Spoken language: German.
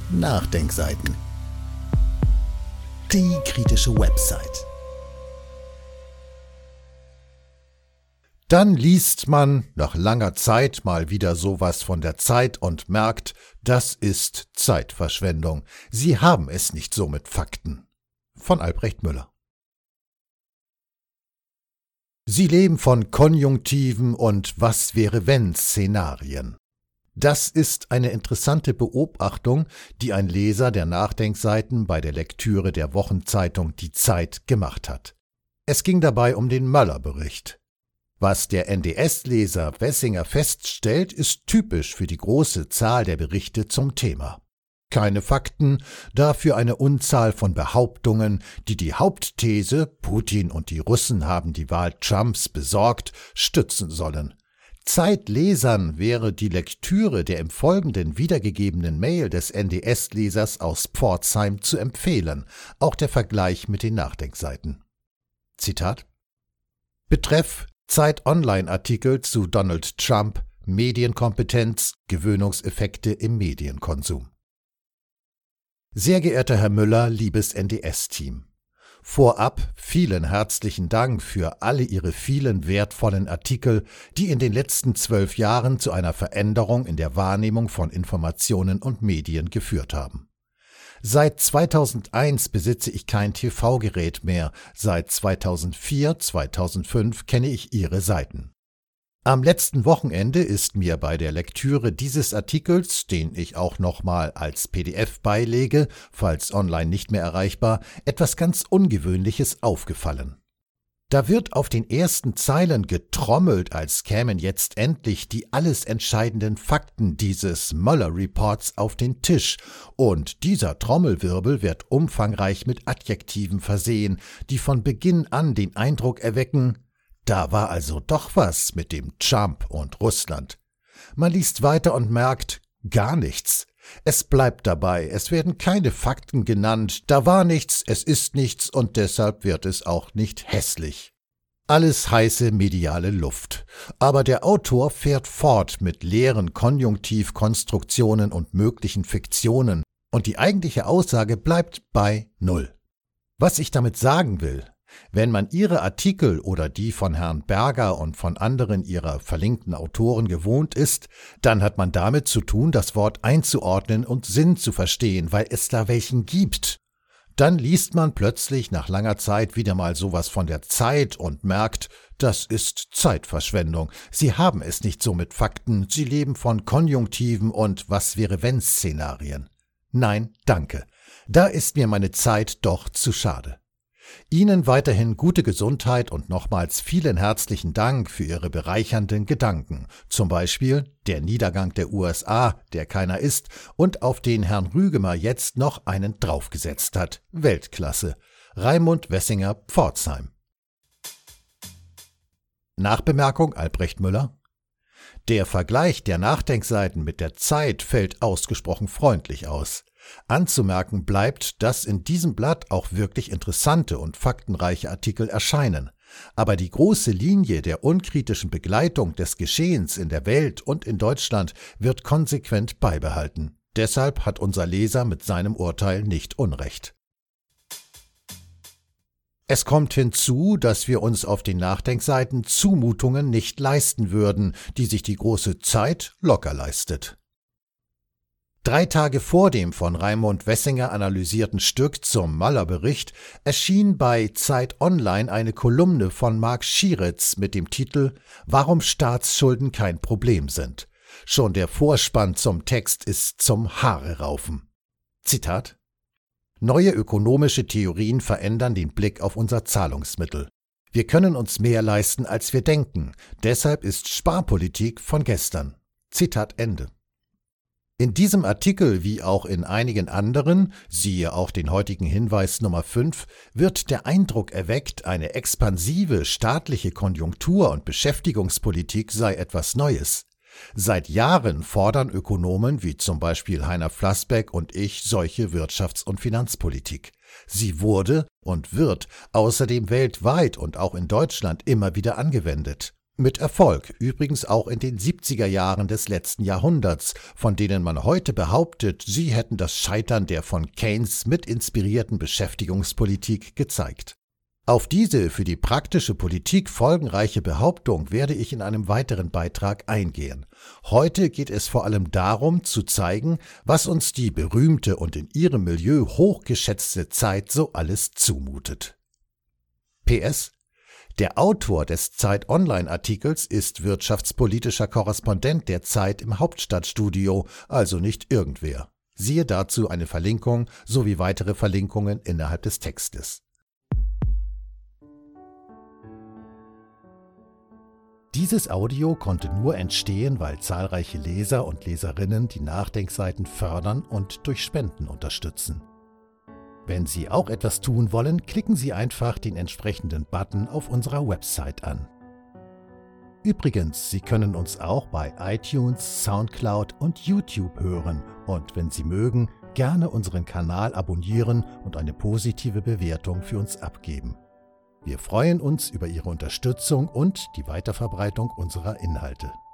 Nachdenkseiten. Die kritische Website. Dann liest man nach langer Zeit mal wieder sowas von der Zeit und merkt, das ist Zeitverschwendung. Sie haben es nicht so mit Fakten. Von Albrecht Müller. Sie leben von Konjunktiven und Was-wäre-wenn-Szenarien. Das ist eine interessante Beobachtung, die ein Leser der Nachdenkseiten bei der Lektüre der Wochenzeitung Die Zeit gemacht hat. Es ging dabei um den Möller-Bericht. Was der NDS-Leser Wessinger feststellt, ist typisch für die große Zahl der Berichte zum Thema. Keine Fakten, dafür eine Unzahl von Behauptungen, die die Hauptthese, Putin und die Russen haben die Wahl Trumps besorgt, stützen sollen. Zeitlesern wäre die Lektüre der im Folgenden wiedergegebenen Mail des NDS-Lesers aus Pforzheim zu empfehlen, auch der Vergleich mit den Nachdenkseiten. Zitat: Betreff Zeit-Online-Artikel zu Donald Trump, Medienkompetenz, Gewöhnungseffekte im Medienkonsum. Sehr geehrter Herr Müller, liebes NDS-Team. Vorab vielen herzlichen Dank für alle Ihre vielen wertvollen Artikel, die in den letzten 12 Jahren zu einer Veränderung in der Wahrnehmung von Informationen und Medien geführt haben. Seit 2001 besitze ich kein TV-Gerät mehr, seit 2004, 2005 kenne ich Ihre Seiten. Am letzten Wochenende ist mir bei der Lektüre dieses Artikels, den ich auch nochmal als PDF beilege, falls online nicht mehr erreichbar, etwas ganz Ungewöhnliches aufgefallen. Da wird auf den ersten Zeilen getrommelt, als kämen jetzt endlich die alles entscheidenden Fakten dieses Möller-Reports auf den Tisch, und dieser Trommelwirbel wird umfangreich mit Adjektiven versehen, die von Beginn an den Eindruck erwecken, da war also doch was mit dem Trump und Russland. Man liest weiter und merkt, gar nichts. Es bleibt dabei, es werden keine Fakten genannt, da war nichts, es ist nichts und deshalb wird es auch nicht hässlich. Alles heiße mediale Luft. Aber der Autor fährt fort mit leeren Konjunktivkonstruktionen und möglichen Fiktionen und die eigentliche Aussage bleibt bei Null. Was ich damit sagen will: Wenn man Ihre Artikel oder die von Herrn Berger und von anderen Ihrer verlinkten Autoren gewohnt ist, dann hat man damit zu tun, das Wort einzuordnen und Sinn zu verstehen, weil es da welchen gibt. Dann liest man plötzlich nach langer Zeit wieder mal sowas von der Zeit und merkt, das ist Zeitverschwendung. Sie haben es nicht so mit Fakten, Sie leben von Konjunktiven und Was-wäre-wenn-Szenarien. Nein, danke. Da ist mir meine Zeit doch zu schade. Ihnen weiterhin gute Gesundheit und nochmals vielen herzlichen Dank für Ihre bereichernden Gedanken, zum Beispiel der Niedergang der USA, der keiner ist und auf den Herrn Rügemer jetzt noch einen draufgesetzt hat. Weltklasse. Raimund Wessinger, Pforzheim. Nachbemerkung Albrecht Müller: Der Vergleich der Nachdenkseiten mit der Zeit fällt ausgesprochen freundlich aus. Anzumerken bleibt, dass in diesem Blatt auch wirklich interessante und faktenreiche Artikel erscheinen. Aber die große Linie der unkritischen Begleitung des Geschehens in der Welt und in Deutschland wird konsequent beibehalten. Deshalb hat unser Leser mit seinem Urteil nicht Unrecht. Es kommt hinzu, dass wir uns auf den Nachdenkseiten Zumutungen nicht leisten würden, die sich die große Zeit locker leistet. 3 Tage vor dem von Raimund Wessinger analysierten Stück zum Möller-Bericht erschien bei Zeit Online eine Kolumne von Marc Schieritz mit dem Titel »Warum Staatsschulden kein Problem sind«. Schon der Vorspann zum Text ist zum Haare raufen. Zitat: Neue ökonomische Theorien verändern den Blick auf unser Zahlungsmittel. Wir können uns mehr leisten, als wir denken. Deshalb ist Sparpolitik von gestern. Zitat Ende. In diesem Artikel, wie auch in einigen anderen, siehe auch den heutigen Hinweis Nummer 5, wird der Eindruck erweckt, eine expansive staatliche Konjunktur- und Beschäftigungspolitik sei etwas Neues. Seit Jahren fordern Ökonomen wie zum Beispiel Heiner Flassbeck und ich solche Wirtschafts- und Finanzpolitik. Sie wurde und wird außerdem weltweit und auch in Deutschland immer wieder angewendet. Mit Erfolg, übrigens auch in den 70er Jahren des letzten Jahrhunderts, von denen man heute behauptet, sie hätten das Scheitern der von Keynes mit inspirierten Beschäftigungspolitik gezeigt. Auf diese für die praktische Politik folgenreiche Behauptung werde ich in einem weiteren Beitrag eingehen. Heute geht es vor allem darum, zu zeigen, was uns die berühmte und in ihrem Milieu hochgeschätzte Zeit so alles zumutet. PS: Der Autor des Zeit-Online-Artikels ist wirtschaftspolitischer Korrespondent der Zeit im Hauptstadtstudio, also nicht irgendwer. Siehe dazu eine Verlinkung sowie weitere Verlinkungen innerhalb des Textes. Dieses Audio konnte nur entstehen, weil zahlreiche Leser und Leserinnen die Nachdenkseiten fördern und durch Spenden unterstützen. Wenn Sie auch etwas tun wollen, klicken Sie einfach den entsprechenden Button auf unserer Website an. Übrigens, Sie können uns auch bei iTunes, Soundcloud und YouTube hören und wenn Sie mögen, gerne unseren Kanal abonnieren und eine positive Bewertung für uns abgeben. Wir freuen uns über Ihre Unterstützung und die Weiterverbreitung unserer Inhalte.